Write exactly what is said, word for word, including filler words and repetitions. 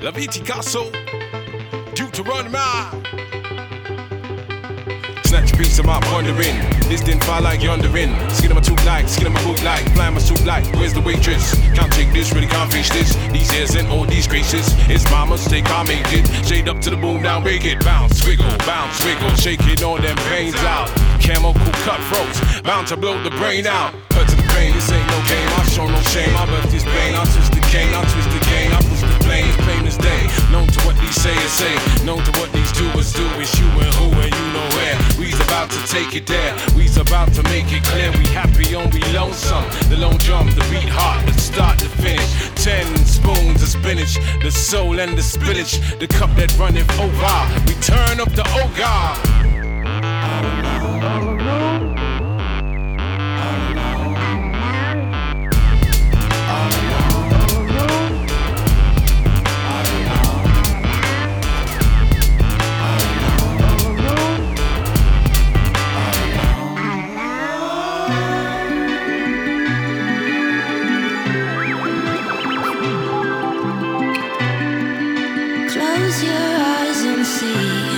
La Viticasso, Deuteronomy. Snatch a piece of my pondering. This didn't fall like yondering. Skin of my tooth like, skin of my boot like, flying my suit like. Where's the waitress? Can't take this, really can't face this. These hairs and all these graces. It's my mistake, I made it. Shade up to the moon, now make it. Bounce, wiggle, bounce, wiggle. Shaking all them pains out. Camel cool cutthroats, bound to blow the brain out. Cut to the pain, this ain't no game. I show no shame. I birth this pain. I twist the cane, I twist the cane. I push the plane, it's plain as day. Known to what these say is say. Known to what these doers do. It's you and who and you know where. We's about to take it there. We's about to make it clear. We happy on we lonesome. The lone drum, the beat hot, the start to finish. Ten spoons of spinach, the soul and the spinach. The cup that runneth over. We turn up the ogre. Close your eyes and see.